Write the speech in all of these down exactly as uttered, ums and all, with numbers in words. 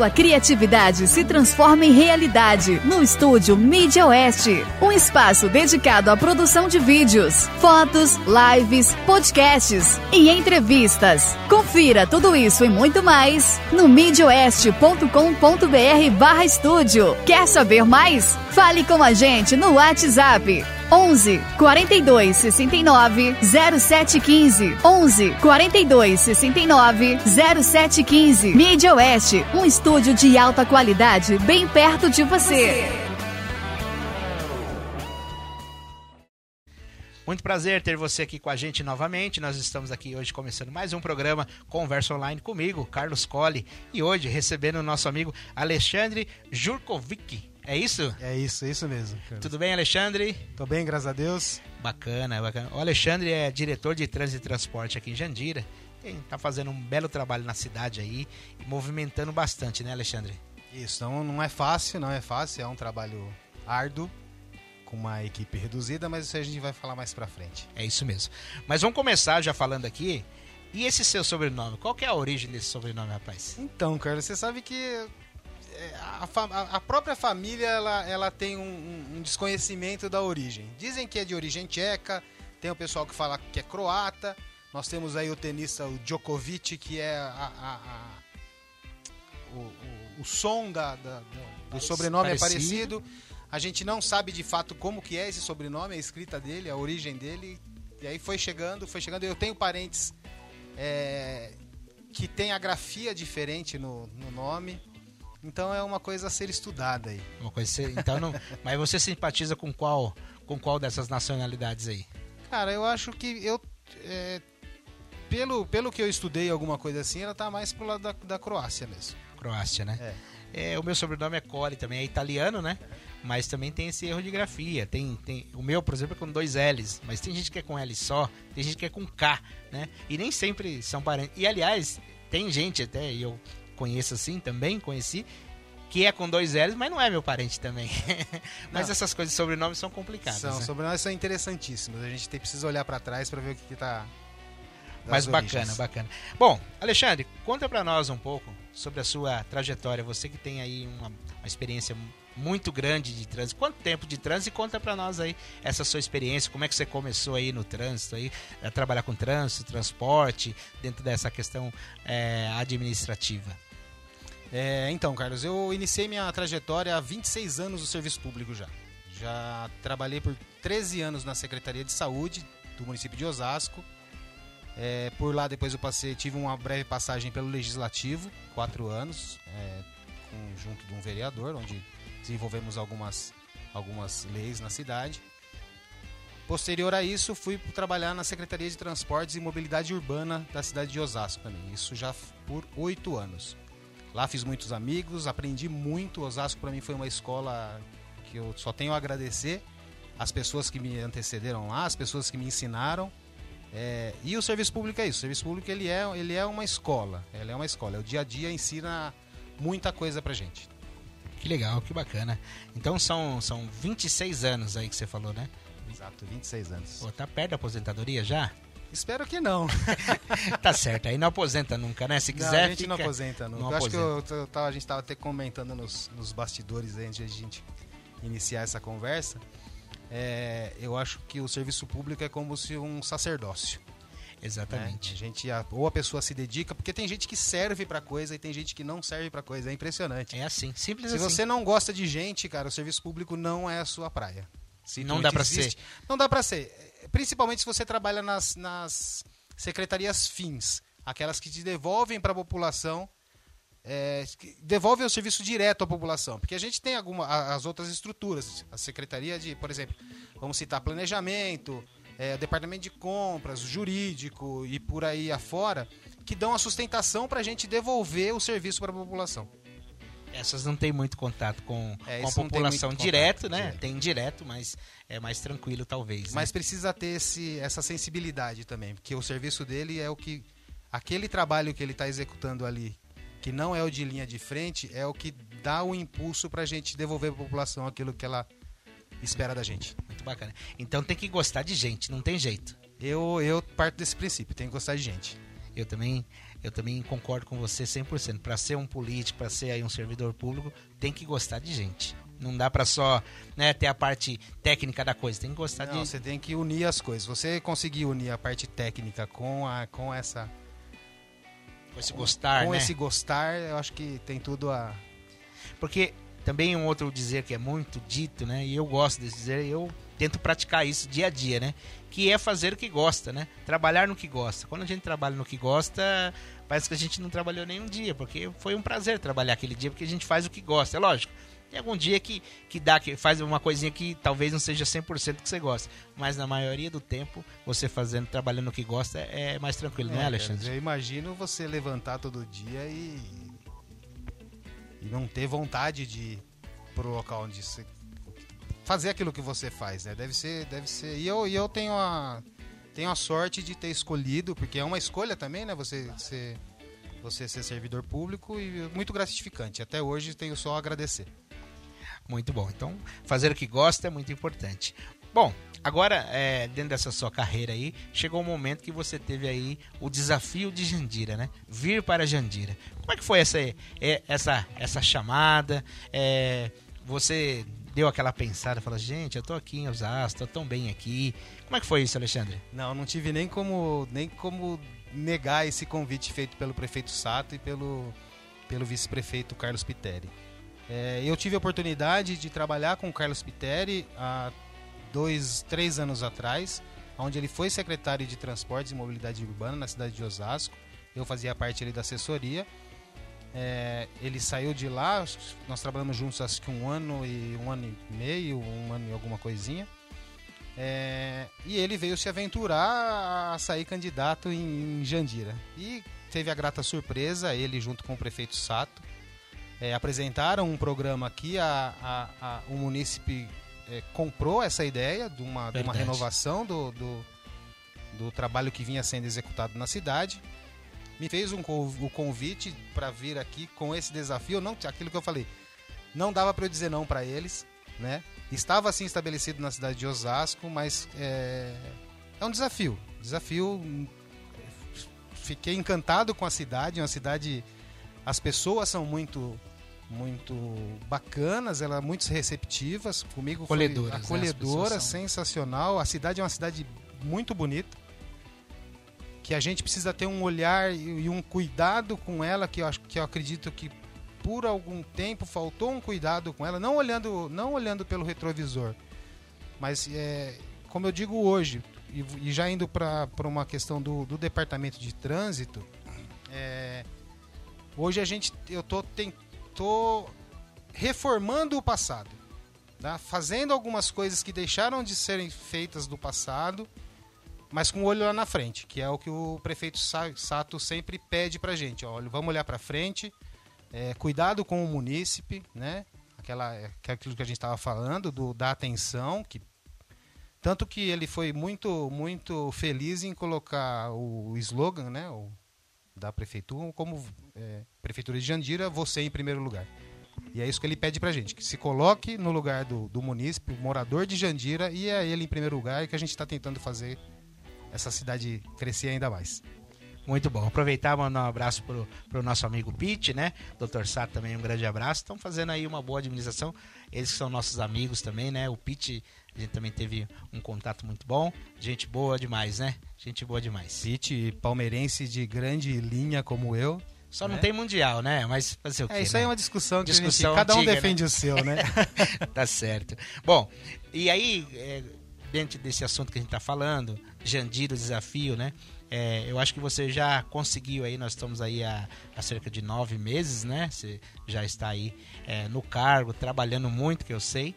sua criatividade se transforma em realidade no estúdio Mídia Oeste. Um espaço dedicado à produção de vídeos, fotos, lives, podcasts e entrevistas. Confira tudo isso e muito mais no mídia oeste ponto com ponto br barra estúdio. Quer saber mais? Fale com a gente no WhatsApp onze, quarenta e dois, sessenta e nove, zero sete quinze. onze, quarenta e dois, sessenta e nove, zero sete quinze. Mídia Oeste, um estúdio de alta qualidade bem perto de você. Muito prazer ter você aqui com a gente novamente. Nós estamos aqui hoje começando mais um programa Conversa Online comigo, Carlos Colli, e hoje recebendo o nosso amigo Alexandre Jurkovic. É isso? É isso, é isso mesmo. Carlos. Tudo bem, Alexandre? Tô bem, graças a Deus. Bacana, bacana. O Alexandre é diretor de trânsito e transporte aqui em Jandira. Ele tá fazendo um belo trabalho na cidade aí e movimentando bastante, né, Alexandre? Isso, não, não é fácil, não é fácil. É um trabalho árduo, com uma equipe reduzida, mas isso a gente vai falar mais pra frente. É isso mesmo. Mas vamos começar já falando aqui. E esse seu sobrenome? Qual que é a origem desse sobrenome, rapaz? Então, Carlos, você sabe que A, a própria família ela, ela tem um, um desconhecimento da origem. Dizem que é de origem tcheca, tem o pessoal que fala que é croata. Nós temos aí o tenista o Djokovic, que é a, a, a, o, o, o som da, da, do sobrenome parecido. é parecido. A gente não sabe de fato como que é esse sobrenome, a escrita dele, a origem dele. E aí foi chegando, foi chegando. Eu tenho parentes é, que tem a grafia diferente no, no nome. Então é uma coisa a ser estudada aí. Uma coisa ser, então não, mas você simpatiza com qual, com qual dessas nacionalidades aí? Cara, eu acho que eu é, pelo, pelo que eu estudei alguma coisa assim, ela tá mais pro lado da, da Croácia mesmo. Croácia, né? É. É, o meu sobrenome é Colli, também é italiano, né? Mas também tem esse erro de grafia. Tem, tem, o meu, por exemplo, é com dois L's, mas tem gente que é com L só, tem gente que é com K, né? E nem sempre são parentes. E aliás, tem gente até, e eu conheço assim também, conheci, que é com dois L's, mas não é meu parente também. Mas não. Essas coisas de sobrenomes são complicadas. São, né? Sobrenomes são interessantíssimos. A gente tem, precisa olhar para trás para ver o que, que tá. Mas bacana, bacana. Bom, Alexandre, conta para nós um pouco sobre a sua trajetória. Você que tem aí uma, uma experiência muito grande de trânsito. Quanto tempo de trânsito? E conta para nós aí essa sua experiência. Como é que você começou aí no trânsito, aí, a trabalhar com trânsito, transporte, dentro dessa questão é, administrativa? É, então, Carlos, eu iniciei minha trajetória há vinte e seis anos no serviço público já. Já trabalhei por treze anos na Secretaria de Saúde do município de Osasco. É, por lá depois eu passei, tive uma breve passagem pelo Legislativo, quatro anos, é, com, junto de um vereador, onde desenvolvemos algumas, algumas leis na cidade. Posterior a isso, fui trabalhar na Secretaria de Transportes e Mobilidade Urbana da cidade de Osasco também. Isso já por oito anos. Lá fiz muitos amigos, aprendi muito. Osasco para mim foi uma escola que eu só tenho a agradecer. As pessoas que me antecederam lá, as pessoas que me ensinaram. É, e o serviço público é isso. O serviço público ele é, ele é uma escola. Ele é uma escola. O dia a dia ensina muita coisa pra gente. Que legal, que bacana. Então são, são vinte e seis anos aí que você falou, né? Exato, vinte e seis anos. Pô, tá perto da aposentadoria já? Espero que não. Tá certo, aí não aposenta nunca, né? Se quiser, não, a gente fica... não aposenta nunca. Não eu aposenta. acho que eu, eu, eu, a gente estava até comentando nos, nos bastidores aí, antes de a gente iniciar essa conversa. É, eu acho que o serviço público é como se um sacerdócio. Exatamente. Né? A gente, ou a pessoa se dedica, porque tem gente que serve pra coisa e tem gente que não serve pra coisa. É impressionante. É assim, simples se assim. Se você não gosta de gente, cara, o serviço público não é a sua praia. Se não dá pra existe, ser. Não dá pra ser. Principalmente se você trabalha nas, nas secretarias fins, aquelas que te devolvem para a população, é, devolvem o serviço direto à população, porque a gente tem alguma, as outras estruturas, a secretaria de, por exemplo, vamos citar planejamento, é, departamento de compras, jurídico e por aí afora, que dão a sustentação para a gente devolver o serviço para a população. Essas não tem muito contato com, é, com a população direto, contato, né? Direto. Tem direto, mas é mais tranquilo talvez. Mas né? precisa ter esse, essa sensibilidade também, porque o serviço dele é o que... Aquele trabalho que ele está executando ali, que não é o de linha de frente, é o que dá o impulso para a gente devolver para a população aquilo que ela espera da gente. Muito bacana. Então tem que gostar de gente, não tem jeito. Eu, eu parto desse princípio, tem que gostar de gente. Eu também, eu também concordo com você cem por cento. Para ser um político, para ser aí um servidor público, tem que gostar de gente. Não dá para só, né, ter a parte técnica da coisa, tem que gostar Não, de... você tem que unir as coisas. Você conseguir unir a parte técnica com, a, com essa... Com esse gostar, com né? esse gostar, eu acho que tem tudo a... Porque também um outro dizer que é muito dito, né, e eu gosto desse dizer, eu tento praticar isso dia a dia, né, que é fazer o que gosta, né, trabalhar no que gosta. Quando a gente trabalha no que gosta, parece que a gente não trabalhou nenhum dia, porque foi um prazer trabalhar aquele dia, porque a gente faz o que gosta, é lógico. Tem algum dia que, que dá, que faz uma coisinha que talvez não seja cem por cento que você gosta. Mas na maioria do tempo, você fazendo, trabalhando no que gosta, é mais tranquilo, é, não é, Alexandre? Cara, eu imagino você levantar todo dia e, e não ter vontade de ir pro local onde você... fazer aquilo que você faz, né? Deve ser... Deve ser... E eu, e eu tenho, a, tenho a sorte de ter escolhido, porque é uma escolha também, né? Você ser, você ser servidor público e muito gratificante. Até hoje tenho só a agradecer. Muito bom. Então, fazer o que gosta é muito importante. Bom, agora, é, dentro dessa sua carreira aí, chegou o momento que você teve aí o desafio de Jandira, né? Vir para Jandira. Como é que foi essa, essa, essa chamada? É, você deu aquela pensada, falou, gente, eu tô aqui em Osasco, tô tão bem aqui. Como é que foi isso, Alexandre? Não, não tive nem como, nem como negar esse convite feito pelo prefeito Sato e pelo, pelo vice-prefeito Carlos Piteri. É, eu tive a oportunidade de trabalhar com o Carlos Piteri há dois, três anos atrás, onde ele foi secretário de Transportes e Mobilidade Urbana na cidade de Osasco. Eu fazia parte ali da assessoria. É, ele saiu de lá, nós trabalhamos juntos acho que um ano e um ano e meio, um ano e alguma coisinha. É, e ele veio se aventurar a sair candidato em, em Jandira. E teve a grata surpresa, ele junto com o prefeito Sato, É, apresentaram um programa aqui, a, a, a, o munícipe é, comprou essa ideia de uma, de uma renovação do, do, do trabalho que vinha sendo executado na cidade. Me fez um, o convite para vir aqui com esse desafio, não, aquilo que eu falei, não dava para eu dizer não para eles, né? Estava assim estabelecido na cidade de Osasco, mas é, é um desafio, desafio, fiquei encantado com a cidade, uma cidade... As pessoas são muito, muito bacanas, elas muito receptivas. Comigo foi acolhedora, né? Sensacional. A cidade é uma cidade muito bonita, que a gente precisa ter um olhar e um cuidado com ela, que eu, acho, que eu acredito que por algum tempo faltou um cuidado com ela, não olhando, não olhando pelo retrovisor, mas é, como eu digo hoje, e, e já indo para uma questão do, do departamento de trânsito, é... Hoje a gente, eu tô, tem, tô reformando o passado, tá? Fazendo algumas coisas que deixaram de serem feitas do passado, mas com o olho lá na frente, que é o que o prefeito Sato sempre pede pra gente. Olha, vamos olhar pra frente, é, cuidado com o munícipe, né? Aquela, aquilo que a gente estava falando, do, da atenção, que, tanto que ele foi muito, muito feliz em colocar o slogan, né? O, da prefeitura, como é, prefeitura de Jandira, você em primeiro lugar. E é isso que ele pede pra gente, que se coloque no lugar do, do munícipe, o morador de Jandira, e é ele em primeiro lugar, e que a gente está tentando fazer essa cidade crescer ainda mais. Muito bom. Aproveitar e mandar um abraço pro, pro nosso amigo Pete, né? doutor Sato também, um grande abraço. Estão fazendo aí uma boa administração. Eles que são nossos amigos também, né? O Pete, a gente também teve um contato muito bom. Gente boa demais, né? Gente boa demais. Pete, palmeirense de grande linha como eu. Só né? não tem mundial, né? Mas fazer o quê, É, isso né? aí é uma discussão que discussão a gente, cada um antiga, defende né? o seu, né? Tá certo. Bom, e aí, é, dentro desse assunto que a gente tá falando, Jandira, o desafio, né? É, eu acho que você já conseguiu aí, nós estamos aí há, há cerca de nove meses, né? Você já está aí é, no cargo, trabalhando muito, que eu sei.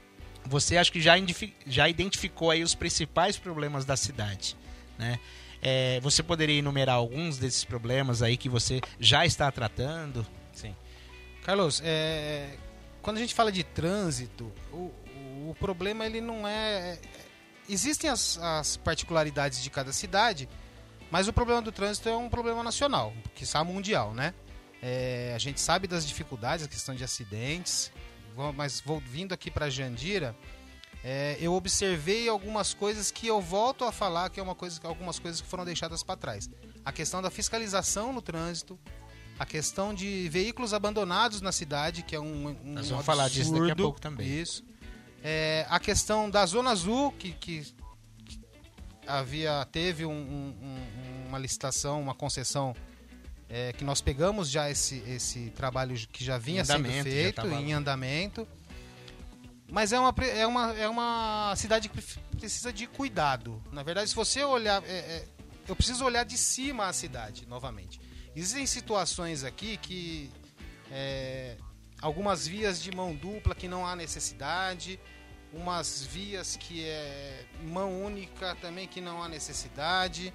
Você acho que já, já identificou aí os principais problemas da cidade, né? É, você poderia enumerar alguns desses problemas aí que você já está tratando? Sim. Carlos, é, quando a gente fala de trânsito, o, o problema ele não é... Existem as, as particularidades de cada cidade, mas o problema do trânsito é um problema nacional, que é mundial, né? É, a gente sabe das dificuldades, a questão de acidentes, mas vou vindo aqui para Jandira, é, eu observei algumas coisas que eu volto a falar, que é uma coisa, algumas coisas que foram deixadas para trás. A questão da fiscalização no trânsito, a questão de veículos abandonados na cidade, que é um, um Nós vamos absurdo, falar disso daqui a pouco também. Isso. É, a questão da Zona Azul, que, que, que havia, teve um, um, uma licitação, uma concessão, é, que nós pegamos já esse, esse trabalho que já vinha sendo feito, em andamento. Mas é uma, é, uma, é uma cidade que precisa de cuidado. Na verdade, se você olhar... É, é, eu preciso olhar de cima a cidade, novamente. Existem situações aqui que... É, algumas vias de mão dupla que não há necessidade, umas vias que é mão única também que não há necessidade.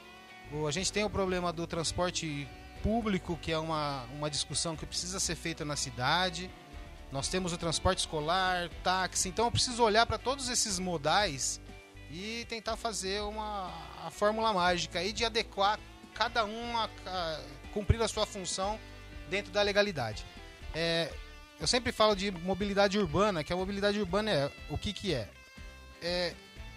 A gente tem o problema do transporte público, que é uma, uma discussão que precisa ser feita na cidade. Nós temos o transporte escolar, táxi, então eu preciso olhar para todos esses modais e tentar fazer uma a fórmula mágica aí de adequar cada um a, a cumprir a sua função dentro da legalidade. É, eu sempre falo de mobilidade urbana, que a mobilidade urbana é o que que é? É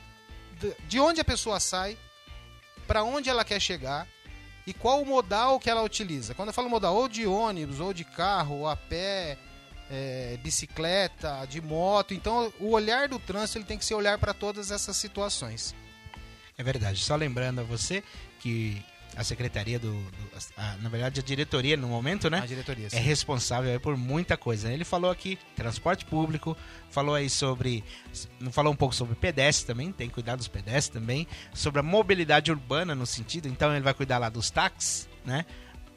de onde a pessoa sai, para onde ela quer chegar e qual o modal que ela utiliza. Quando eu falo modal, ou de ônibus, ou de carro, ou a pé, é, bicicleta, de moto. Então o olhar do trânsito ele tem que ser olhar para todas essas situações. É verdade. Só lembrando a você que a secretaria do... do a, na verdade, a diretoria no momento, né? A diretoria, sim. É responsável aí por muita coisa. Ele falou aqui transporte público, falou aí sobre... Não falou um pouco sobre pedestres também, tem que cuidar dos pedestres também. Sobre a mobilidade urbana no sentido, então ele vai cuidar lá dos táxis, né?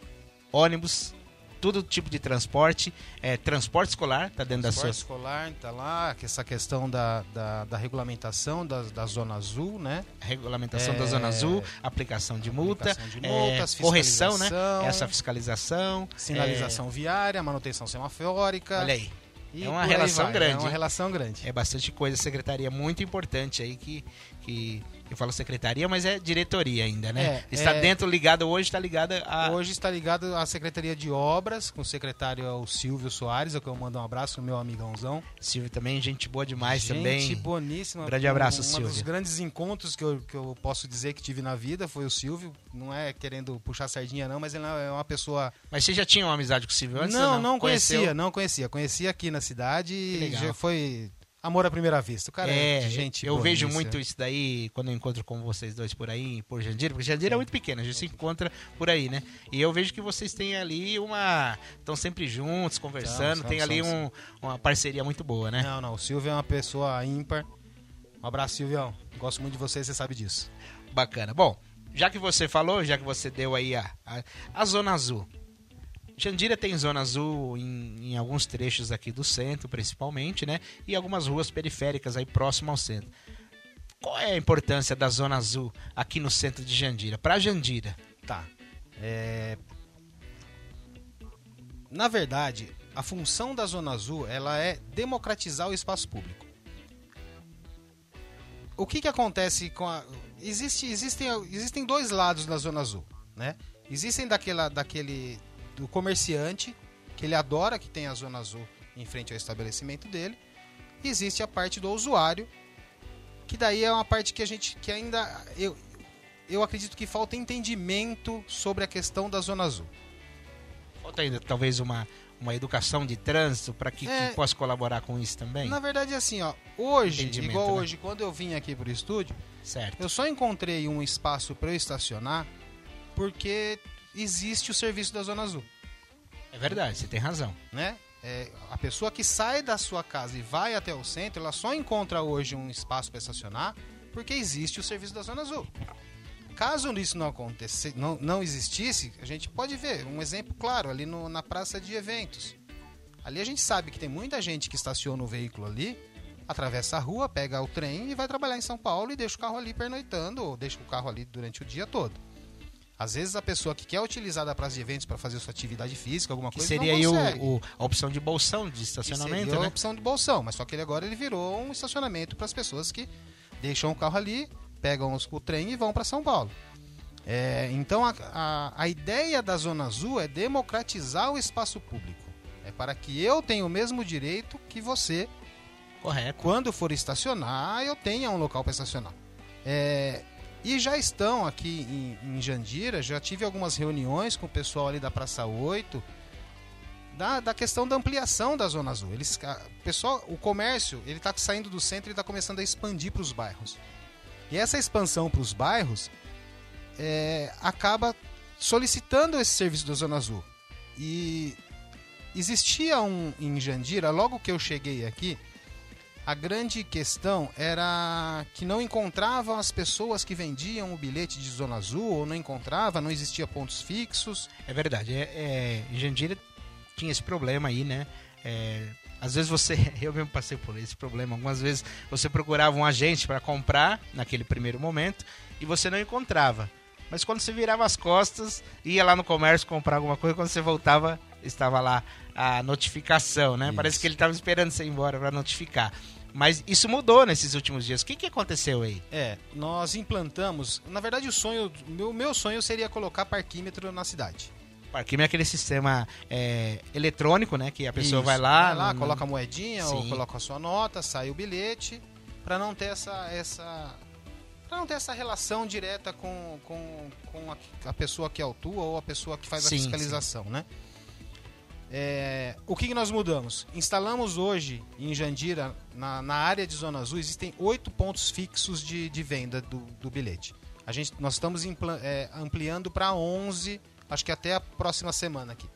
Ônibus, todo tipo de transporte, é, transporte escolar, tá dentro transporte da sua... escolar, tá lá, essa questão da, da, da regulamentação da, da Zona Azul, né? Regulamentação é... da Zona Azul, aplicação de multa, aplicação de multas, é, correção, né? fiscalização, Essa fiscalização, sinalização é... viária, manutenção semafórica. Olha aí. E é uma relação vai, grande. É uma relação grande. É bastante coisa, secretaria muito importante aí que, que eu falo secretaria, mas é diretoria ainda, né? É, está é... dentro, ligado hoje, está ligada a... Hoje está ligado à Secretaria de Obras, com o secretário é o Silvio Soares, ao que eu mando um abraço, meu amigãozão. Silvio também, gente boa demais gente também. Gente boníssima. Grande abraço, um, Silvio. Um dos grandes encontros que eu, que eu posso dizer que tive na vida foi o Silvio. Não é querendo puxar sardinha não, mas ele é uma pessoa... Mas você já tinha uma amizade com o Silvio antes? Não, não, não conhecia, Conheceu? não conhecia. Conheci aqui na cidade e legal. já foi... Amor à primeira vista. O cara é, é gente eu boníssima. vejo muito isso daí quando eu encontro com vocês dois por aí, por Jandira, porque Jandira é muito pequena, a gente se encontra por aí, né? E eu vejo que vocês têm ali uma... Estão sempre juntos, conversando, São, tem são, ali são, um, uma parceria muito boa, né? Não, não, o Silvio é uma pessoa ímpar. Um abraço, Silvião. Gosto muito de você, você sabe disso. Bacana. Bom, já que você falou, já que você deu aí a, a, a Zona Azul. Jandira tem Zona Azul em, em alguns trechos aqui do centro, principalmente, né? E algumas ruas periféricas aí próximo ao centro. Qual é a importância da Zona Azul aqui no centro de Jandira? Para Jandira. Tá. É... Na verdade, a função da Zona Azul ela é democratizar o espaço público. O que que acontece com a... Existe, existem, existem dois lados da Zona Azul, né? Existem daquela, daquele... do comerciante, que ele adora que tem a Zona Azul em frente ao estabelecimento dele. E existe a parte do usuário, que daí é uma parte que a gente que ainda eu, eu acredito que falta entendimento sobre a questão da Zona Azul. Falta ainda talvez uma, uma educação de trânsito para que, É, que possa colaborar com isso também? Na verdade é assim, ó, hoje, Entendimento, igual né? hoje, quando eu vim aqui pro estúdio, Certo. eu só encontrei um espaço para eu estacionar porque existe o serviço da Zona Azul, É verdade, você tem razão. né? É, a pessoa que sai da sua casa e vai até o centro, ela só encontra hoje um espaço para estacionar porque existe o serviço da Zona Azul. Caso isso não acontecesse, não, não existisse, a gente pode ver um exemplo claro ali no, na praça de eventos. Ali a gente sabe que tem muita gente que estaciona o veículo ali, atravessa a rua, pega o trem e vai trabalhar em São Paulo e deixa o carro ali pernoitando, ou deixa o carro ali durante o dia todo. Às vezes a pessoa que quer utilizar da praça de eventos para fazer sua atividade física, alguma Que coisa, seria não aí consegue. o, o, a opção de bolsão de Que estacionamento, seria a né? opção de bolsão, mas só que ele agora ele virou um estacionamento para as pessoas que deixam o carro ali, pegam os, o trem e vão para São Paulo. É, então a, a, a ideia da Zona Azul é democratizar o espaço público. É para que eu tenha o mesmo direito que você Correto. Quando for estacionar, eu tenha um local para estacionar. É, e já estão aqui em, em Jandira, já tive algumas reuniões com o pessoal ali da Praça oito, da, da questão da ampliação da Zona Azul. Eles, a, pessoal, o comércio ele está saindo do centro e está começando a expandir para os bairros. E essa expansão para os bairros é, acaba solicitando esse serviço da Zona Azul. E existia um em Jandira, logo que eu cheguei aqui, a grande questão era que não encontravam as pessoas que vendiam o bilhete de Zona Azul, ou não encontrava, não existia pontos fixos. É verdade. É, é, em Jandira tinha esse problema aí, né? É, às vezes você... Eu mesmo passei por esse problema. Algumas vezes você procurava um agente para comprar naquele primeiro momento e você não encontrava. Mas quando você virava as costas, ia lá no comércio comprar alguma coisa, quando você voltava, estava lá a notificação, né? Isso. Parece que ele estava esperando você ir embora para notificar. Mas isso mudou nesses últimos dias. O que, que aconteceu aí? É, nós implantamos... Na verdade, o sonho, meu, meu sonho seria colocar parquímetro na cidade. Parquímetro é aquele sistema é, eletrônico, né? Que a pessoa Isso, vai lá... Vai lá, no... coloca a moedinha, Sim. ou coloca a sua nota, sai o bilhete, para não ter essa... essa... Para não ter essa relação direta com, com, com a, a pessoa que autua ou a pessoa que faz a sim, fiscalização, sim. né? É, o que, que nós mudamos? Instalamos hoje em Jandira, na, na área de Zona Azul, existem oito pontos fixos de, de venda do, do bilhete. A gente, nós estamos impla, é, ampliando para onze, acho que até a próxima semana aqui.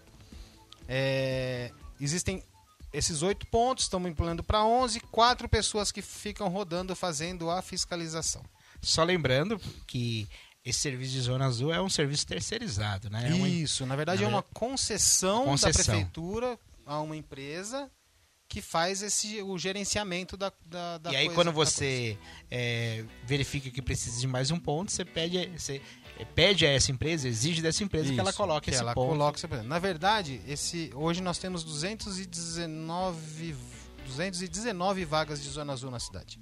É, existem esses oito pontos, estamos ampliando para onze, quatro pessoas que ficam rodando fazendo a fiscalização. Só lembrando que esse serviço de Zona Azul é um serviço terceirizado, né? É uma... Isso, na verdade na é uma concessão, concessão da prefeitura a uma empresa que faz esse, o gerenciamento da, da, da E aí coisa, quando você é, verifica que precisa de mais um ponto, você pede, você pede a essa empresa, exige dessa empresa Isso, que ela coloque que esse ela ponto. Coloque esse ponto. Na verdade, esse, hoje nós temos duzentas e dezenove, duzentas e dezenove vagas de Zona Azul na cidade.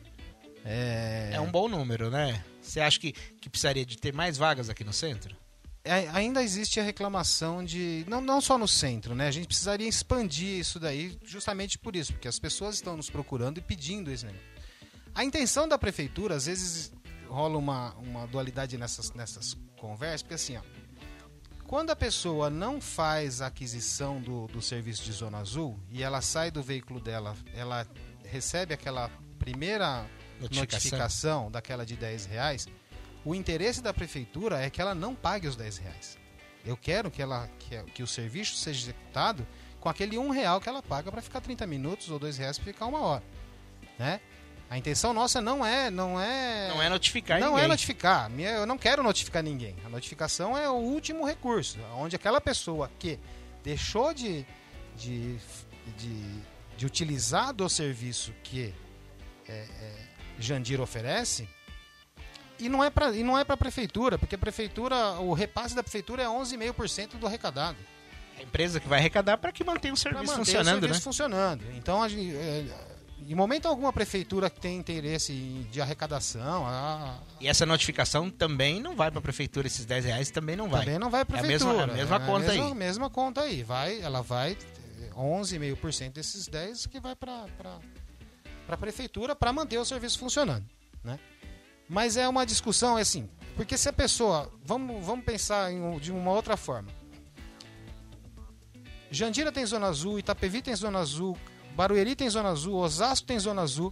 É... é um bom número, né? Você acha que, que precisaria de ter mais vagas aqui no centro? É, ainda existe a reclamação de... Não, não só no centro, né? A gente precisaria expandir isso daí justamente por isso, porque as pessoas estão nos procurando e pedindo isso, né? A intenção da prefeitura, às vezes rola uma, uma dualidade nessas, nessas conversas, porque assim, ó, quando a pessoa não faz a aquisição do, do serviço de Zona Azul e ela sai do veículo dela, ela recebe aquela primeira... Notificação. notificação daquela de dez reais, o interesse da prefeitura é que ela não pague os dez reais. Eu quero que, ela, que, que o serviço seja executado com aquele um real que ela paga para ficar trinta minutos ou dois reais para ficar uma hora. Né? A intenção nossa não é... Não é, não é notificar não ninguém. Não é notificar. Eu não quero notificar ninguém. A notificação é o último recurso, onde aquela pessoa que deixou de, de, de, de utilizar do serviço que... É, é, Jandira oferece, e não é para e não é para a prefeitura, porque a prefeitura, o repasse da prefeitura é onze vírgula cinco por cento do arrecadado. A empresa que vai arrecadar para que mantenha o serviço manter funcionando, o serviço né? funcionando. Então, a, é, em momento algum a prefeitura que tem interesse de arrecadação, a... e essa notificação também não vai para a prefeitura, esses dez reais também não vai. Também não vai para a É prefeitura. a mesma, a mesma é conta a mesma, aí. mesma conta aí, vai, ela vai onze vírgula cinco por cento desses dez que vai para para a prefeitura para manter o serviço funcionando, né? Mas é uma discussão assim, porque se a pessoa, vamos, vamos pensar em, de uma outra forma. Jandira tem Zona Azul, Itapevi tem Zona Azul, Barueri tem Zona Azul, Osasco tem Zona Azul.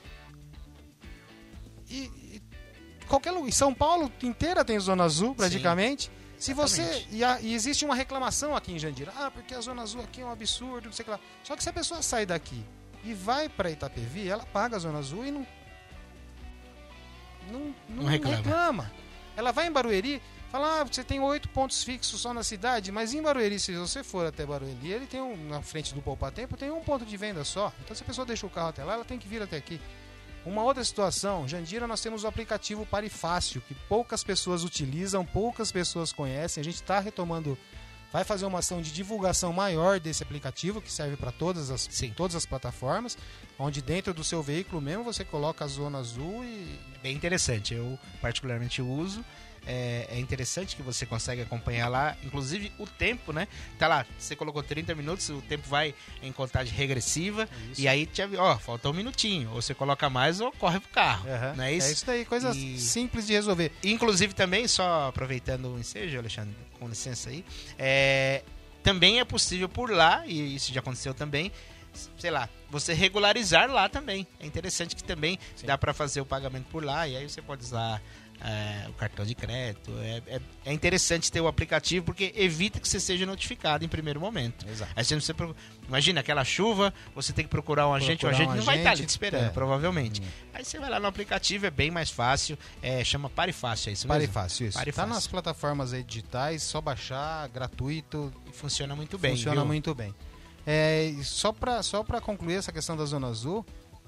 E, e qualquer lugar, São Paulo inteira tem Zona Azul praticamente. Sim, se você e, a, e existe uma reclamação aqui em Jandira, ah, porque a Zona Azul aqui é um absurdo, não sei o que lá. Só que se a pessoa sai daqui e vai para Itapevi, ela paga a Zona Azul e não não, não, não reclama. reclama. Ela vai em Barueri, fala, ah, você tem oito pontos fixos só na cidade, mas em Barueri, se você for até Barueri, ele tem um, na frente do Poupa Tempo, tem um ponto de venda só. Então se a pessoa deixa o carro até lá, ela tem que vir até aqui. Uma outra situação, Jandira, nós temos o aplicativo Pare Fácil, que poucas pessoas utilizam, poucas pessoas conhecem. A gente está retomando, vai fazer uma ação de divulgação maior desse aplicativo, que serve para todas as, todas as plataformas, onde dentro do seu veículo mesmo você coloca a Zona Azul e... É bem interessante, eu particularmente uso. é, é interessante que você consegue acompanhar lá, inclusive o tempo, né? Tá lá, você colocou trinta minutos, o tempo vai em contagem regressiva, isso. E aí, te, ó, falta um minutinho, ou você coloca mais ou corre pro carro, uhum. não é isso? É isso daí, coisa e... simples de resolver. Inclusive também, só aproveitando o ensejo, Alexandre, com licença aí, é, também é possível por lá, e isso já aconteceu também, sei lá, você regularizar lá também. É interessante que também Sim. dá para fazer o pagamento por lá, e aí você pode usar é, o cartão de crédito. É, é, é interessante ter o aplicativo, porque evita que você seja notificado em primeiro momento. Exato. Aí você não precisa, imagina aquela chuva, você tem que procurar um agente, procurar o agente um não agente, vai estar ali te esperando, é. provavelmente. Hum. Aí você vai lá no aplicativo, é bem mais fácil, é, chama Pare Fácil, é isso mesmo? Pare Fácil, isso. Pare tá Fácil. Nas plataformas aí digitais, só baixar, gratuito. E funciona muito bem. Funciona viu? muito bem. É, só para só para concluir essa questão da Zona Azul,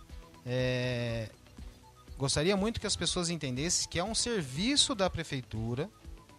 é, gostaria muito que as pessoas entendessem que é um serviço da prefeitura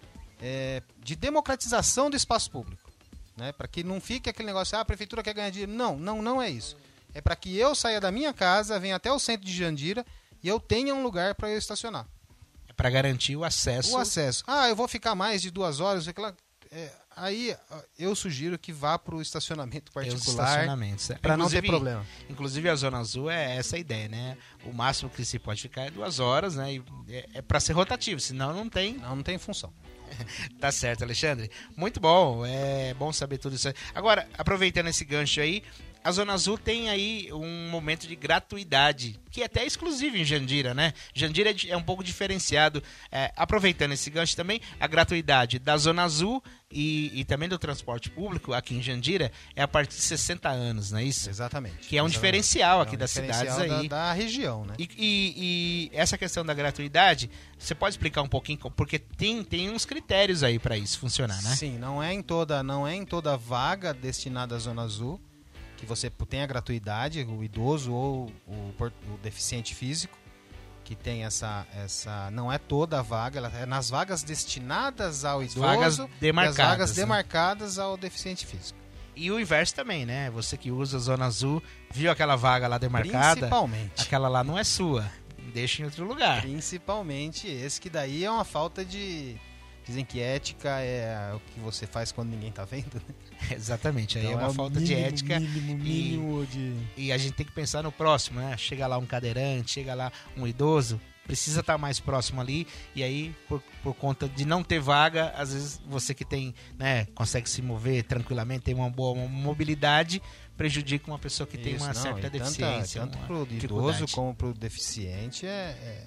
é, de democratização do espaço público, né? Para que não fique aquele negócio, ah, a prefeitura quer ganhar dinheiro. Não, não, não é isso. É para que eu saia da minha casa, venha até o centro de Jandira e eu tenha um lugar para eu estacionar. É para garantir o acesso. O acesso. Ah, eu vou ficar mais de duas horas, sei lá. É, aí eu sugiro que vá para o estacionamento particular para não ter problema. Inclusive a Zona Azul é essa a ideia, né? O máximo que se pode ficar é duas horas, né? E é, é para ser rotativo, senão não tem... Não, não tem função. Tá certo, Alexandre. Muito bom, é bom saber tudo isso aí. Agora, aproveitando esse gancho aí, a Zona Azul tem aí um momento de gratuidade, que é até exclusivo em Jandira, né? Jandira é um pouco diferenciado. É, aproveitando esse gancho também, a gratuidade da Zona Azul e, e também do transporte público aqui em Jandira é a partir de sessenta anos, não é isso? Exatamente. Que é um exatamente. diferencial aqui é um das diferencial cidades da, aí. Da região, né? E, e, e essa questão da gratuidade, você pode explicar um pouquinho, porque tem, tem uns critérios aí para isso funcionar, né? Sim, não é em toda, não é em toda vaga destinada à Zona Azul que você tem a gratuidade, o idoso ou o, o deficiente físico, que tem essa, essa... Não é toda a vaga, ela é nas vagas destinadas ao idoso vagas demarcadas, e as vagas né? demarcadas ao deficiente físico. E o inverso também, né? Você que usa a Zona Azul, viu aquela vaga lá demarcada? Principalmente. Aquela lá não é sua, deixa em outro lugar. Principalmente esse, que daí é uma falta de... Dizem que ética é o que você faz quando ninguém tá vendo, né? Exatamente, aí então é uma é falta mínimo, de ética. Mínimo, mínimo e, de... e a gente tem que pensar no próximo, né? Chega lá um cadeirante, chega lá um idoso, precisa estar mais próximo ali, e aí, por, por conta de não ter vaga, às vezes você que tem, né, consegue se mover tranquilamente, tem uma boa mobilidade, prejudica uma pessoa que Isso, tem uma não, certa deficiência. Tanto pro idoso como pro deficiente é, é,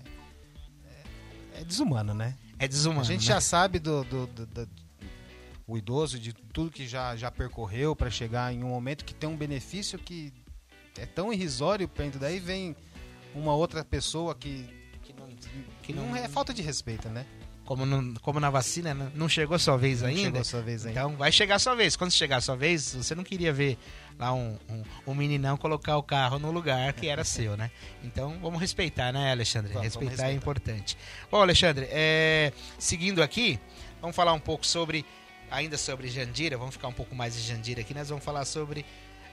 é desumano, né? É desumano, A gente né? já sabe do, do, do, do o idoso, de tudo que já, já percorreu para chegar em um momento que tem um benefício que é tão irrisório, perto daí vem uma outra pessoa que, que, não, que não é falta de respeito, né? Como, não, como na vacina, não chegou a sua vez não ainda. Chegou a sua vez ainda. Então vai chegar a sua vez. Quando chegar a sua vez, você não queria ver lá um, um, um meninão colocar o carro no lugar que era seu, né? Então vamos respeitar, né, Alexandre? Vamos, respeitar, vamos respeitar é importante. Bom, Alexandre, é, seguindo aqui, vamos falar um pouco sobre, ainda sobre Jandira, vamos ficar um pouco mais de Jandira aqui, nós vamos falar sobre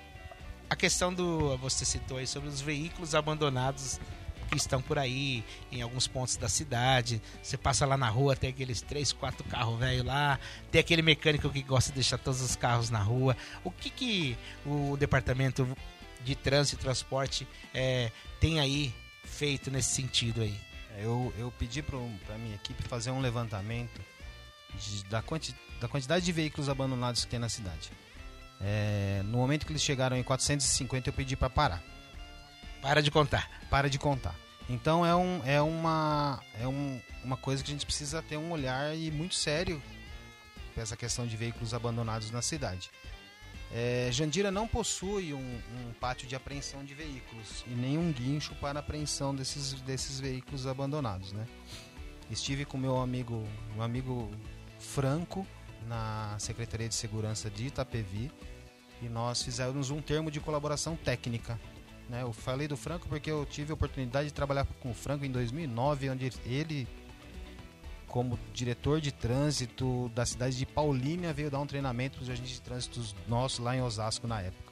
a questão do, você citou aí, sobre os veículos abandonados que estão por aí, em alguns pontos da cidade. Você passa lá na rua, tem aqueles três, quatro carros velhos lá, tem aquele mecânico que gosta de deixar todos os carros na rua. O que que o departamento de trânsito e transporte é, tem aí feito nesse sentido aí? Eu, eu pedi para a minha equipe fazer um levantamento de, da, quanti, da quantidade de veículos abandonados que tem na cidade. É, no momento que eles chegaram em quatrocentos e cinquenta, eu pedi para parar. Para de contar. Para de contar. Então é, um, é, uma, é um, uma coisa que a gente precisa ter um olhar e muito sério para essa questão de veículos abandonados na cidade. É, Jandira não possui um, um pátio de apreensão de veículos e nem um guincho para apreensão desses, desses veículos abandonados, né? Estive com meu amigo, meu amigo Franco na Secretaria de Segurança de Itapevi e nós fizemos um termo de colaboração técnica. Eu falei do Franco porque eu tive a oportunidade de trabalhar com o Franco em dois mil e nove, onde ele, como diretor de trânsito da cidade de Paulínia, veio dar um treinamento para os agentes de trânsito nossos lá em Osasco na época.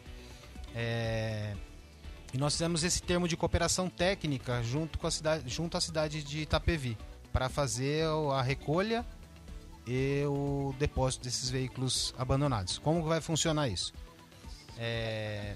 É... E nós fizemos esse termo de cooperação técnica junto, com a cidade, junto à cidade de Itapevi, para fazer a recolha e o depósito desses veículos abandonados. Como vai funcionar isso? É...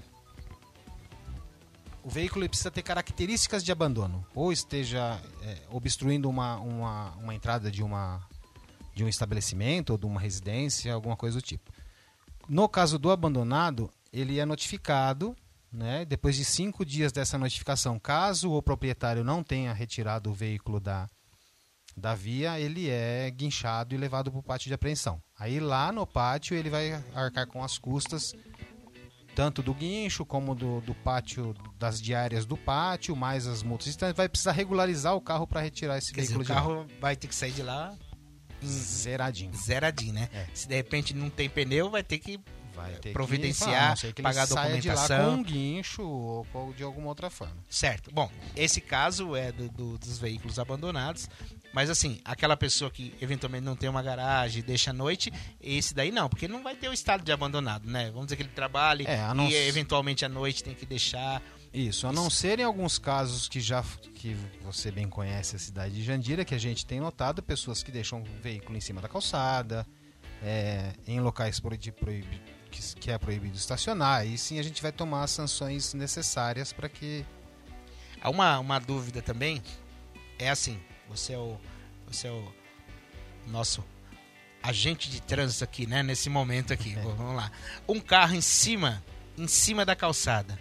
O veículo precisa ter características de abandono, ou esteja é, obstruindo uma, uma, uma entrada de, uma, de um estabelecimento ou de uma residência, alguma coisa do tipo. No caso do abandonado, ele é notificado, né, depois de cinco dias dessa notificação. Caso o proprietário não tenha retirado o veículo da, da via, ele é guinchado e levado para o pátio de apreensão. Aí lá no pátio ele vai arcar com as custas tanto do guincho como do, do pátio, das diárias do pátio, mais as multas. Então vai precisar regularizar o carro para retirar esse Quer veículo dizer, de o lá. carro vai ter que sair de lá Zeradinho. zeradinho, né? É. Se de repente não tem pneu, vai ter que Vai ter providenciar, que, ah, não sei, que ele pagar a saia de lá documentação. com um guincho ou com- de alguma outra forma. Certo. Bom, esse caso é do, do- dos veículos abandonados, mas assim, aquela pessoa que eventualmente não tem uma garagem, deixa à noite, esse daí não, porque não vai ter o estado de abandonado, né? Vamos dizer que ele trabalhe É, a não e s- eventualmente à noite tem que deixar. Isso, a não Isso. ser em alguns casos que já que você bem conhece a cidade de Jandira, que a gente tem notado pessoas que deixam o veículo em cima da calçada, é, em locais proibi- proibi- que, que é proibido estacionar. Aí sim a gente vai tomar as sanções necessárias para que... Há uma, uma dúvida também, é assim, você é o, você é o nosso agente de trânsito aqui, né? Nesse momento aqui, É. vamos lá. Um carro em cima, em cima da calçada,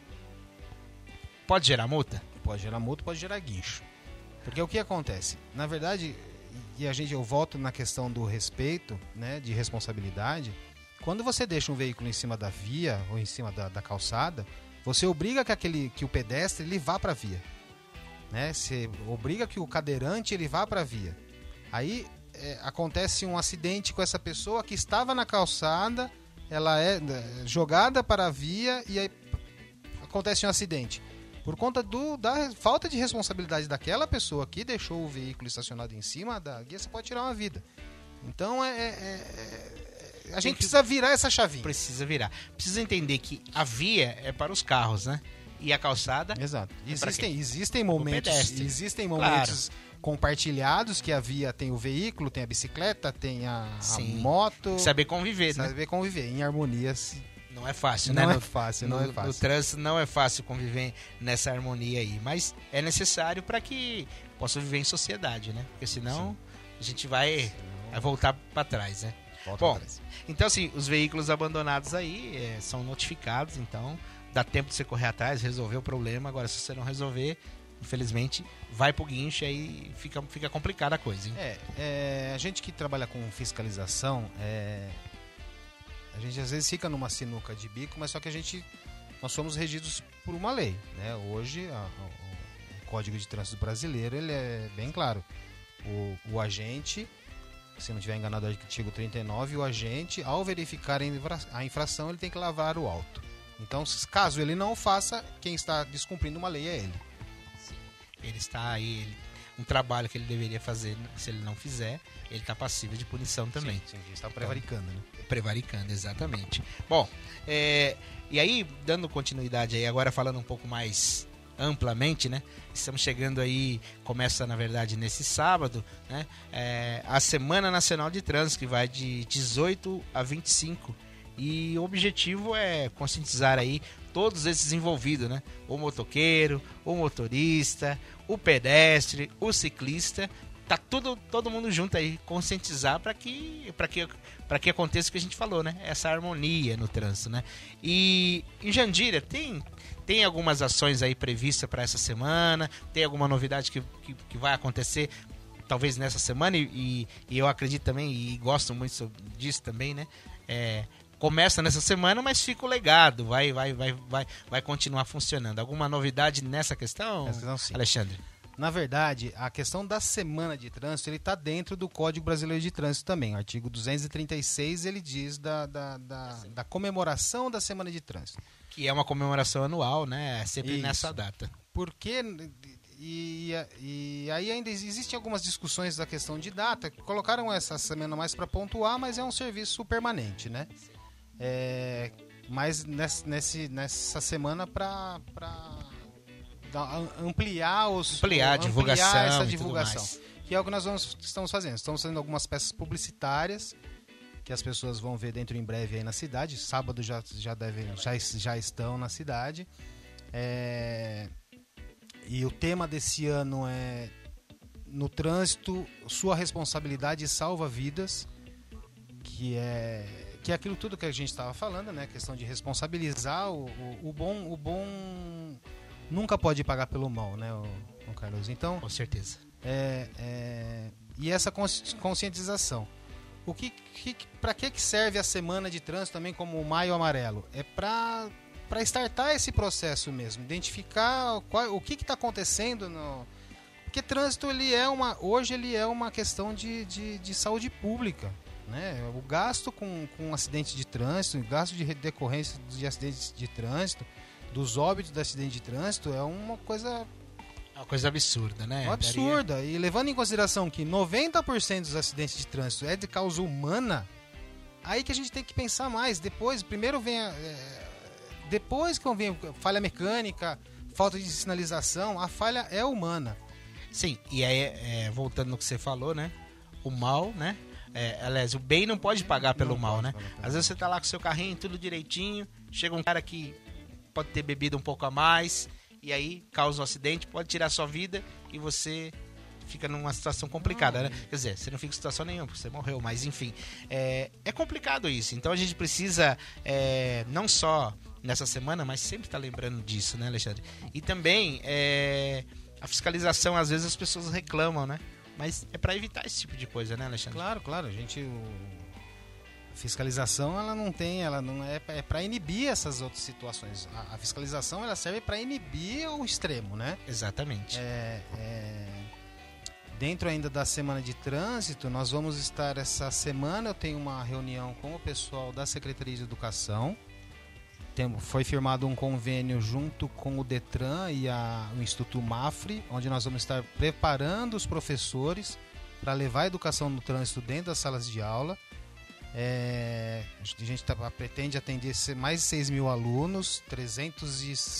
pode gerar multa? Pode gerar multa, pode gerar guincho. Porque o que acontece? Na verdade, e a gente, eu volto na questão do respeito, né, de responsabilidade. Quando você deixa um veículo em cima da via ou em cima da, da calçada, você obriga que, aquele, que o pedestre ele vá para a via. Né? Você obriga que o cadeirante ele vá para a via. Aí é, acontece um acidente com essa pessoa que estava na calçada, ela é é, jogada para a via e aí acontece um acidente. Por conta do, da falta de responsabilidade daquela pessoa que deixou o veículo estacionado em cima da guia, você pode tirar uma vida. Então é, é- é- a gente que- precisa virar essa chavinha. Precisa virar. Precisa entender que a via é para os carros, né? E a calçada Exato. É pra Existem, quem? existem momentos, pedestre. existem momentos compartilhados que a via tem o veículo, tem a bicicleta, tem a, a Sim. moto. tem que saber conviver, né? Saber conviver em harmonia. se- Não é fácil, Não né? é No- fácil, no, não é no fácil. trânsito não é fácil conviver nessa harmonia aí, mas é necessário para que possa viver em sociedade, né? Porque senão a gente vai, vai voltar para trás, né? Volta Bom, atrás. então assim, os veículos abandonados aí é, são notificados, então dá tempo de você correr atrás, resolver o problema. Agora, se você não resolver, infelizmente, vai pro guincho e aí fica, fica complicada a coisa, hein? É, é, a gente que trabalha com fiscalização, é, a gente às vezes fica numa sinuca de bico, mas só que a gente, nós somos regidos por uma lei, né? Hoje, a- a- o Código de Trânsito Brasileiro, ele é bem claro. O, o agente, se não estiver enganado, artigo trinta e nove, o agente, ao verificar a infra- a infração, ele tem que lavar o auto. Então, se- caso ele não o faça, quem está descumprindo uma lei é ele. Ele está aí, ele- um trabalho que ele deveria fazer, se ele não fizer, ele está passível de punição também. Sim, sim, está prevaricando, né? Prevaricando, exatamente. Bom, é, e aí, dando continuidade aí, agora falando um pouco mais amplamente, né? Estamos chegando aí, começa na verdade nesse sábado, né? É, a Semana Nacional de Trânsito, que vai de dezoito a vinte e cinco. E o objetivo é conscientizar aí todos esses envolvidos, né? O motoqueiro, o motorista, o pedestre, o ciclista, tá tudo, todo mundo junto aí, conscientizar para que, para que, para que aconteça o que a gente falou, né? Essa harmonia no trânsito, né? E em Jandira tem tem algumas ações aí previstas para essa semana, tem alguma novidade que, que, que vai acontecer talvez nessa semana e, e eu acredito também e gosto muito disso também, né? É, começa nessa semana, mas fica o legado, vai, vai, vai, vai, vai continuar funcionando. Alguma novidade nessa questão, Essa questão, sim. Alexandre? Na verdade, a questão da semana de trânsito, ele está dentro do Código Brasileiro de Trânsito também. O artigo duzentos e trinta e seis, ele diz da, da, da, da comemoração da semana de trânsito. Que é uma comemoração anual, né? Sempre Isso. nessa data. Porque, e, e aí ainda existem algumas discussões da questão de data, colocaram essa semana mais para pontuar, mas é um serviço permanente, né? É, mas nesse, nesse, nessa semana para ampliar os Ampliar a divulgação essa e tudo divulgação. mais. que é o que nós vamos, estamos fazendo. Estamos fazendo algumas peças publicitárias que as pessoas vão ver dentro em breve aí na cidade. Sábado já, já, devem, já, já estão na cidade. É, e o tema desse ano é no trânsito, sua responsabilidade salva vidas, que é, que é aquilo tudo que a gente estava falando, né? A questão de responsabilizar o, o, o bom, o bom nunca pode pagar pelo mal, né, o, o Carlos? Então, com certeza. É, é, e essa conscientização. O que, que, para que serve a semana de trânsito também como o Maio Amarelo? É para para startar esse processo mesmo, identificar qual, o que está acontecendo no... Porque trânsito ele é uma, hoje ele é uma questão de, de, de saúde pública, né? O gasto com, com acidentes de trânsito, o gasto de decorrência de acidentes de trânsito, dos óbitos de acidente de trânsito é uma coisa... Uma coisa absurda, né? Uma absurda. E levando em consideração que noventa por cento dos acidentes de trânsito é de causa humana, aí que a gente tem que pensar mais. Depois, primeiro vem a, é, depois que vem a falha mecânica, falta de sinalização, a falha é humana. Sim, e aí, é, voltando no que você falou, né? O mal, né? É, aliás, o bem não pode pagar pelo não mal, né? Às vezes você tá lá com o seu carrinho, tudo direitinho, chega um cara que pode ter bebido um pouco a mais, e aí causa um acidente, pode tirar sua vida e você fica numa situação complicada, né? Quer dizer, você não fica em situação nenhuma, porque você morreu, mas enfim, é, é complicado isso. Então a gente precisa, é, não só nessa semana, mas sempre estar tá lembrando disso, né, Alexandre? E também, é, a fiscalização, às vezes as pessoas reclamam, né? Mas é para evitar esse tipo de coisa, né, Alexandre? Claro, claro. A gente... O... A fiscalização, ela não tem... Ela não é, é para inibir essas outras situações. A, a fiscalização, ela serve para inibir o extremo, né? Exatamente. É, é... Dentro ainda da semana de trânsito, nós vamos estar essa semana, eu tenho uma reunião com o pessoal da Secretaria de Educação. Tem, foi firmado um convênio junto com o Detran e a, o Instituto Mafre, onde nós vamos estar preparando os professores para levar a educação no trânsito dentro das salas de aula. É, a gente tá, pretende atender mais de seis mil alunos, trezentos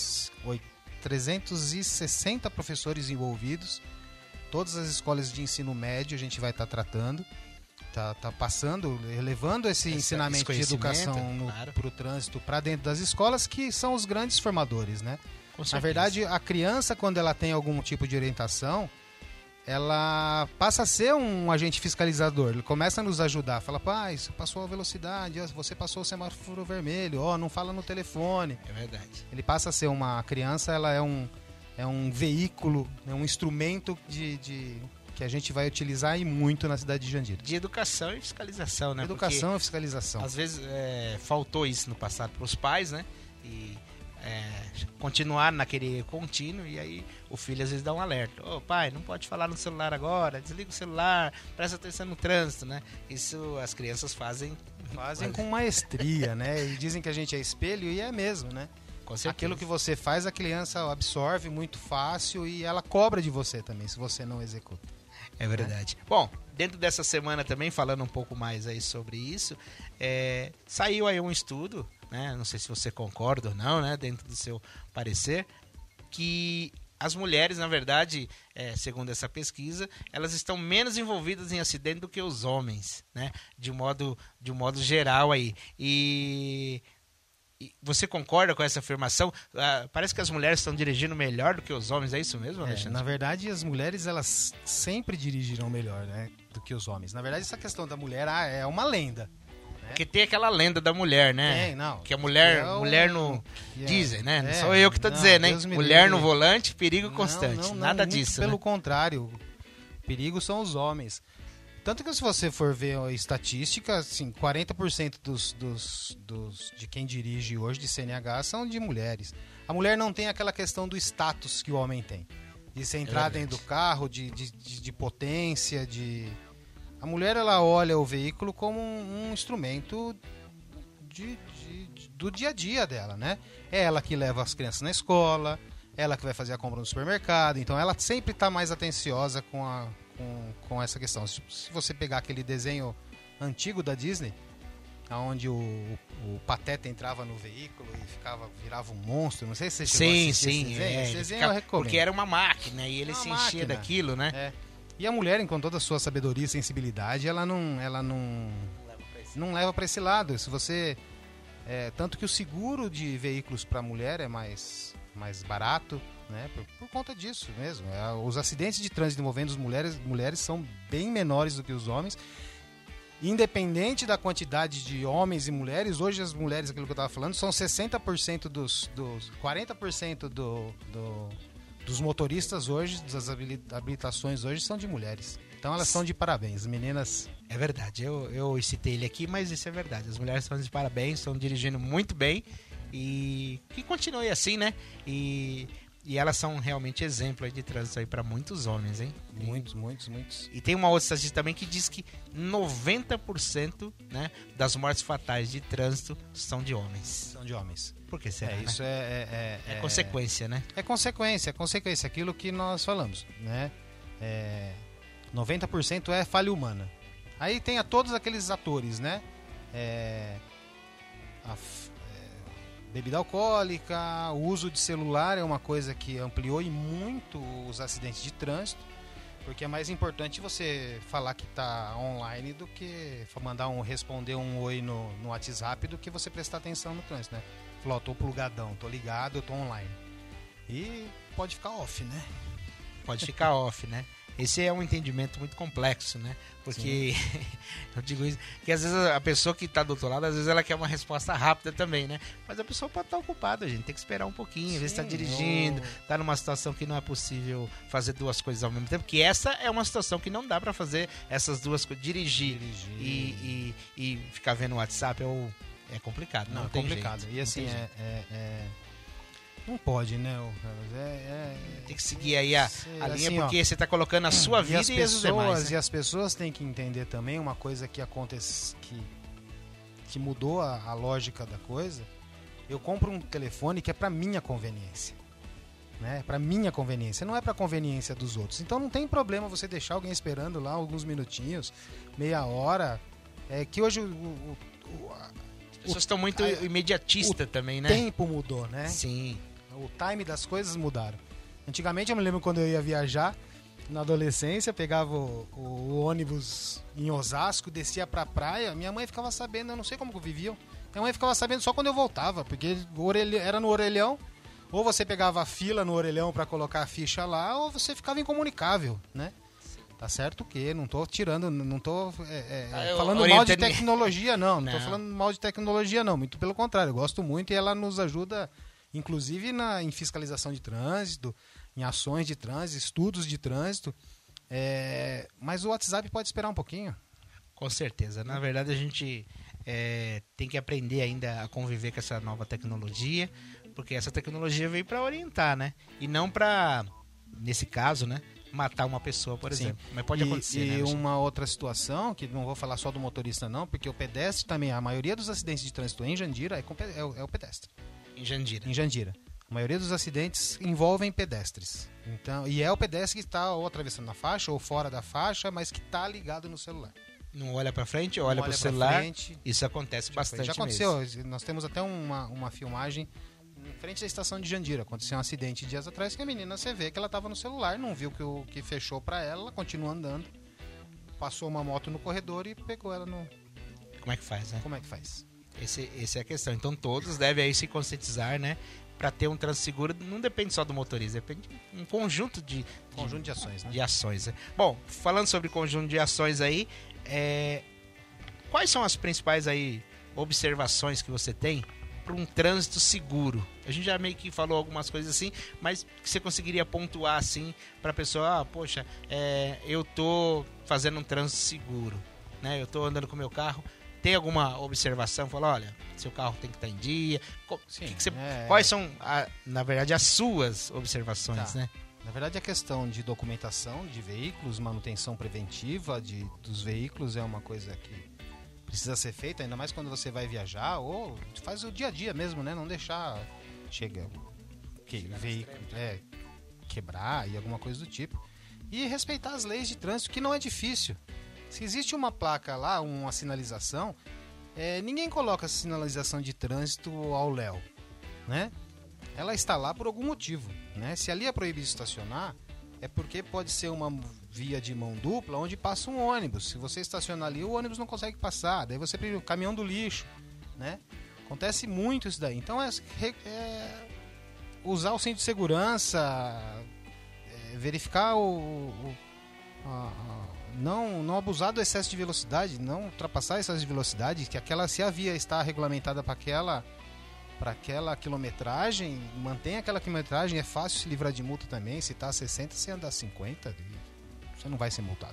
e sessenta professores envolvidos. Todas as escolas de ensino médio a gente vai estar tá tratando, tá, tá passando, levando esse Essa, ensinamento esse de educação para o claro. trânsito para dentro das escolas, que são os grandes formadores, né? Na verdade, a criança, quando ela tem algum tipo de orientação, ela passa a ser um agente fiscalizador. Ele começa a nos ajudar, fala, pai, você passou a velocidade, você passou o semáforo vermelho, ó, não fala no telefone. É verdade. Ele passa a ser uma a criança, ela é um É um veículo, é um instrumento de, de, que a gente vai utilizar e muito na cidade de Jandira. De educação e fiscalização, né? Educação Porque, e fiscalização. Às vezes é, faltou isso no passado para os pais, né? E é, continuar naquele contínuo, e aí o filho às vezes dá um alerta. Ô, pai, não pode falar no celular agora, desliga o celular, presta atenção no trânsito, né? Isso as crianças fazem... Fazem com maestria, né? E dizem que a gente é espelho, e é mesmo, né? Aquilo que você faz, a criança absorve muito fácil e ela cobra de você também, se você não executa. É verdade. É. Bom, dentro dessa semana também, falando um pouco mais aí sobre isso, é, saiu aí um estudo, né, não sei se você concorda ou não, né, dentro do seu parecer, que as mulheres, na verdade, é, segundo essa pesquisa, elas estão menos envolvidas em acidente do que os homens, né, de um modo, de um modo geral aí. E... Você concorda com essa afirmação? Ah, parece que as mulheres estão dirigindo melhor do que os homens, é isso mesmo, Alexandre? É, na verdade, as mulheres, elas sempre dirigiram melhor, né, do que os homens. Na verdade, essa questão da mulher ah, é uma lenda. Né? Porque tem aquela lenda da mulher, né? É, não. Que a mulher, é um... mulher no... É, Dizem, né? Não é, sou eu que tô não, dizendo, hein? Mulher livre. no volante, perigo não, constante. Não, não, Nada muito disso, pelo né? contrário, o perigo são os homens. Tanto que se você for ver a estatística, assim, quarenta por cento dos, dos, dos, de quem dirige hoje de C N H são de mulheres. A mulher não tem aquela questão do status que o homem tem. De você entrar é dentro do carro, de, de, de, de potência, de... A mulher, ela olha o veículo como um, um instrumento de, de, de, do dia a dia dela, né? É ela que leva as crianças na escola, ela que vai fazer a compra no supermercado, então ela sempre está mais atenciosa com a... Com, com essa questão. Se, se você pegar aquele desenho antigo da Disney, onde o, o Pateta entrava no veículo e ficava, virava um monstro, não sei se você chegou sim, a assistir sim, esse desenho. é, esse desenho ficava, eu recomendo. porque era uma máquina e ele uma se enchia máquina. daquilo, né? É. E a mulher, com toda a sua sabedoria e sensibilidade, ela não, ela não, não leva para esse lado. Se você, é, tanto que o seguro de veículos para mulher é mais, mais barato, né? Por, por conta disso mesmo. É, os acidentes de trânsito envolvendo as mulheres, mulheres são bem menores do que os homens. Independente da quantidade de homens e mulheres, hoje as mulheres, aquilo que eu estava falando, são sessenta por cento dos, dos quarenta por cento do, do, dos motoristas hoje, das habilitações hoje, são de mulheres. Então elas são de parabéns, meninas. É verdade, eu, eu citei ele aqui, mas isso é verdade. As mulheres estão de parabéns, estão dirigindo muito bem e que continue assim, né? E... E elas são realmente exemplo aí de trânsito aí para muitos homens, hein? Muitos, muitos, muitos. E tem uma outra estatística também que diz que noventa por cento, né, das mortes fatais de trânsito são de homens. São de homens. Por que será, é, né? Isso é, é, é... É consequência, né? É consequência, é consequência. Aquilo que nós falamos, né? É, noventa por cento é falha humana. Aí tem a todos aqueles atores, né? É... A... Bebida alcoólica, o uso de celular é uma coisa que ampliou e muito os acidentes de trânsito, porque é mais importante você falar que está online do que mandar um, responder um oi no, no WhatsApp do que você prestar atenção no trânsito, né? Falou, tô plugadão, tô ligado, eu tô online. E pode ficar off, né? Pode ficar off, né? Esse é um entendimento muito complexo, né? Porque eu digo isso, que às vezes a pessoa que está do outro lado, às vezes ela quer uma resposta rápida também, né? Mas a pessoa pode estar ocupada, a gente tem que esperar um pouquinho, às vezes está dirigindo, está numa situação que não é possível fazer duas coisas ao mesmo tempo, que essa é uma situação que não dá para fazer essas duas coisas, dirigir, dirigir. E, e, e ficar vendo o WhatsApp é, é complicado, não, não é tem complicado. Jeito, e assim, é, é, é... não pode, né, Carlos? É, é, tem que seguir aí a, a linha, assim, porque ó, você está colocando a sua vida e, as e as pessoas, demais, né? E as pessoas têm que entender também uma coisa que acontece, que, que mudou a, a lógica da coisa. Eu compro um telefone que é para minha conveniência, né? Para minha conveniência, não é para conveniência dos outros. Então não tem problema você deixar alguém esperando lá alguns minutinhos, meia hora. É que hoje o, o, o, a, as pessoas estão muito a, imediatistas também, né? O tempo mudou, né? Sim. O time das coisas mudaram. Antigamente eu me lembro quando eu ia viajar na adolescência, pegava o, o, o ônibus em Osasco, descia pra praia, minha mãe ficava sabendo, eu não sei como que viviam. Minha mãe ficava sabendo só quando eu voltava, porque era no orelhão, ou você pegava a fila no orelhão pra colocar a ficha lá, ou você ficava incomunicável, né? Tá certo que não tô tirando, não tô é, é, ah, falando mal de tecnologia, não. Não, não tô falando mal de tecnologia, não. Muito pelo contrário, eu gosto muito e ela nos ajuda, inclusive na, em fiscalização de trânsito, em ações de trânsito, estudos de trânsito. É, mas o WhatsApp pode esperar um pouquinho. Com certeza. Na verdade, a gente é, tem que aprender ainda a conviver com essa nova tecnologia, porque essa tecnologia veio para orientar, né? E não para, nesse caso, né, matar uma pessoa, por exemplo. Sim. Mas pode e, acontecer, e né? E uma outra situação, que não vou falar só do motorista não, porque o pedestre também, a maioria dos acidentes de trânsito em Jandira é, com, é, o, é o pedestre. Em Jandira. Em Jandira. A maioria dos acidentes envolvem pedestres. Então, e é o pedestre que está ou atravessando na faixa ou fora da faixa, mas que está ligado no celular. Não olha para frente, olha para o celular. Frente. Isso acontece já bastante. Já aconteceu. Mesmo. Nós temos até uma, uma filmagem em frente à estação de Jandira. Aconteceu um acidente dias atrás que a menina, você vê que ela estava no celular, não viu que o que fechou para ela, ela continua andando. Passou uma moto no corredor e pegou ela no... Como é que faz, né? Como é que faz? Esse, essa é a questão. Então todos devem aí se conscientizar, né? Para ter um trânsito seguro, não depende só do motorista, depende de um conjunto de, conjunto de, de ações, né? De ações. Bom, falando sobre conjunto de ações aí, é... quais são as principais aí observações que você tem para um trânsito seguro? A gente já meio que falou algumas coisas assim, mas que você conseguiria pontuar assim para a pessoa, ah, poxa, é, eu tô fazendo um trânsito seguro, né? Eu tô andando com o meu carro. Tem alguma observação? Fala, olha, seu carro tem que estar em dia. Sim, que que você, é... Quais são, a, na verdade, as suas observações, tá, né? Na verdade, a questão de documentação de veículos, manutenção preventiva de, dos veículos é uma coisa que precisa ser feita, ainda mais quando você vai viajar ou faz o dia a dia mesmo, né? Não deixar chega que, veículo é, quebrar e alguma coisa do tipo. E respeitar as leis de trânsito, que não é difícil. Se existe uma placa lá, uma sinalização, é, ninguém coloca sinalização de trânsito ao léu, né? Ela está lá por algum motivo, né? Se ali é proibido estacionar, é porque pode ser uma via de mão dupla onde passa um ônibus. Se você estacionar ali, o ônibus não consegue passar. Daí você precisa o caminhão do lixo, né? Acontece muito isso daí. Então é, é usar o cinto de segurança, é, verificar o, o a, a, não, não abusar do excesso de velocidade, não ultrapassar excesso de velocidade, que aquela, se a via está regulamentada para aquela para aquela quilometragem, mantém aquela quilometragem, é fácil se livrar de multa também. Se está a sessenta, você anda a cinquenta, você não vai ser multado.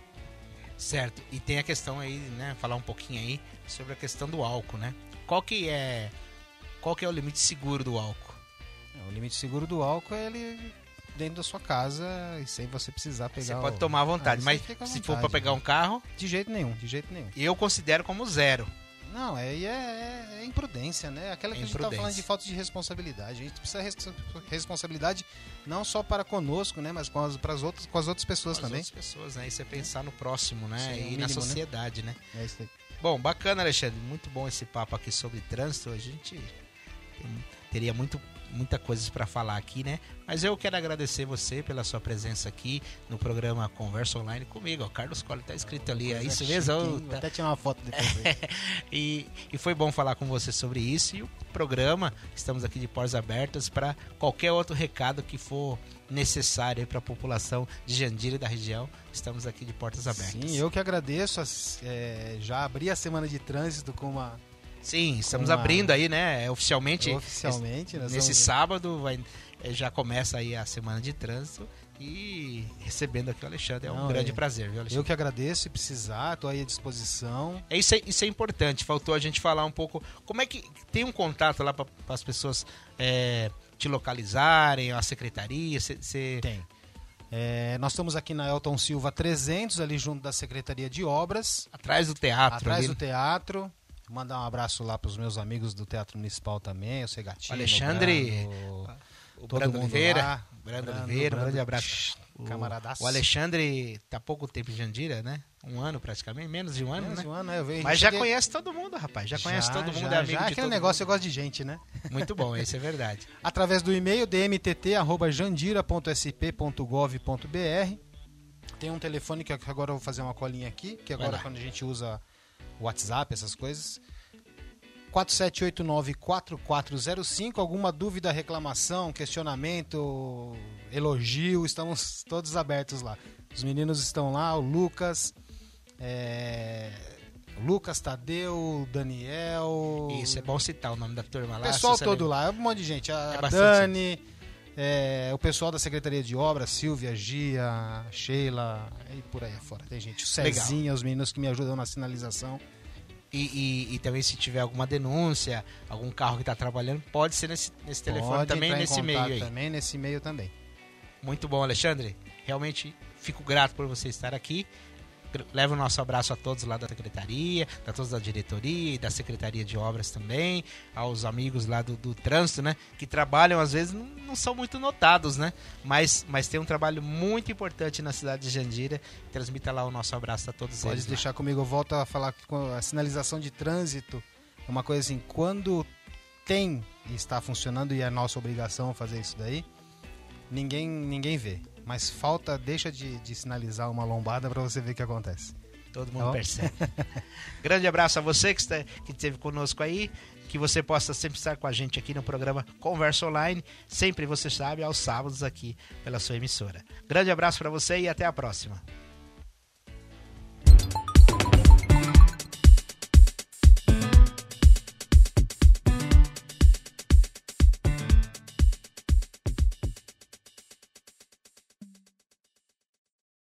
Certo, e tem a questão aí, né, falar um pouquinho aí sobre a questão do álcool, né? Qual que é, qual que é o limite seguro do álcool? O limite seguro do álcool é ele dentro da sua casa e sem você precisar pegar. Você pode o... tomar à vontade, ah, mas se vontade, for para pegar né? um carro... De jeito nenhum, de jeito nenhum. Eu considero como zero. Não, é, é, é imprudência, né? Aquela que é a gente tá falando de falta de responsabilidade. A gente precisa de res- responsabilidade não só para conosco, né? Mas com as, para as outras, com as outras pessoas com as também. As outras pessoas, né? E você pensar no próximo, né? Sim, e mínimo, na sociedade, né? né? É isso aí. Bom, bacana, Alexandre. Muito bom esse papo aqui sobre trânsito. A gente tem, teria muito, muita coisa para falar aqui, né? Mas eu quero agradecer você pela sua presença aqui no programa Conversa Online comigo. O Carlos Colli tá escrito ali. É isso mesmo? Vou tá... até tirar uma foto depois. e, e foi bom falar com você sobre isso. E o programa, estamos aqui de portas abertas para qualquer outro recado que for necessário para a população de Jandira e da região. Estamos aqui de portas abertas. Sim, eu que agradeço. É, já abri a semana de trânsito com uma... Sim, estamos uma... abrindo aí, né? Oficialmente. Oficialmente. Nesse vamos... sábado vai, já começa aí a semana de trânsito e recebendo aqui o Alexandre. É um Não, grande é. prazer, viu, Alexandre? Eu que agradeço, se precisar, estou aí à disposição. É isso, é, isso é importante. Faltou a gente falar um pouco como é que tem um contato lá para as pessoas é, te localizarem, a secretaria. Cê, cê... Tem. É, nós estamos aqui na Elton Silva trezentos, ali junto da Secretaria de Obras. Atrás do teatro. Atrás ali. do teatro. Mandar um abraço lá para os meus amigos do Teatro Municipal também, o Segatino, Alexandre, o, Brando, o Brando Oliveira, lá. Brando, Brando Oliveira, Brando, um grande abraço. O, Camaradaço. O Alexandre tá há pouco tempo em Jandira, né? Um ano praticamente, menos de um ano, menos né? De um ano, eu vejo. Mas já cheguei... conhece todo mundo, rapaz. Já, já conhece todo mundo, já, é amigo já, de aquele todo negócio mundo. eu gosto de gente, né? Muito bom, isso é verdade. Através do e-mail d m t t arroba jandira ponto s p ponto gov ponto b r. Tem um telefone que agora eu vou fazer uma colinha aqui, que agora quando a gente usa o WhatsApp, essas coisas. quatro sete oito nove, quatro quatro zero cinco. Alguma dúvida, reclamação, questionamento, elogio, estamos todos abertos lá. Os meninos estão lá, o Lucas, é... Lucas, Tadeu, Daniel... Isso, é bom citar o nome da turma lá. O pessoal todo lá, é um monte de gente. A é Dani, é, o pessoal da Secretaria de Obras, Silvia, Gia, Sheila, e por aí afora. Tem gente, o Cezinha, Legal. Os meninos que me ajudam na sinalização. E, e, e também se tiver alguma denúncia, algum carro que está trabalhando, pode ser nesse, nesse telefone pode também, nesse e-mail aí. Também nesse e-mail também. Muito bom, Alexandre. Realmente fico grato por você estar aqui. Leva o nosso abraço a todos lá da secretaria, a todos da diretoria e da Secretaria de Obras também, aos amigos lá do, do trânsito, né? Que trabalham, às vezes, não, não são muito notados, né? Mas, mas tem um trabalho muito importante na cidade de Jandira. Transmita lá o nosso abraço a todos Pode eles. Pode deixar lá. comigo, eu volto a falar que a sinalização de trânsito é uma coisa assim, quando tem e está funcionando e é nossa obrigação fazer isso daí, ninguém, ninguém vê. Mas falta, deixa de, de sinalizar uma lombada para você ver o que acontece. Todo mundo tá percebe. Grande abraço a você que, está, que esteve conosco aí. Que você possa sempre estar com a gente aqui no programa Conversa Online. Sempre, você sabe, aos sábados aqui pela sua emissora. Grande abraço para você e até a próxima.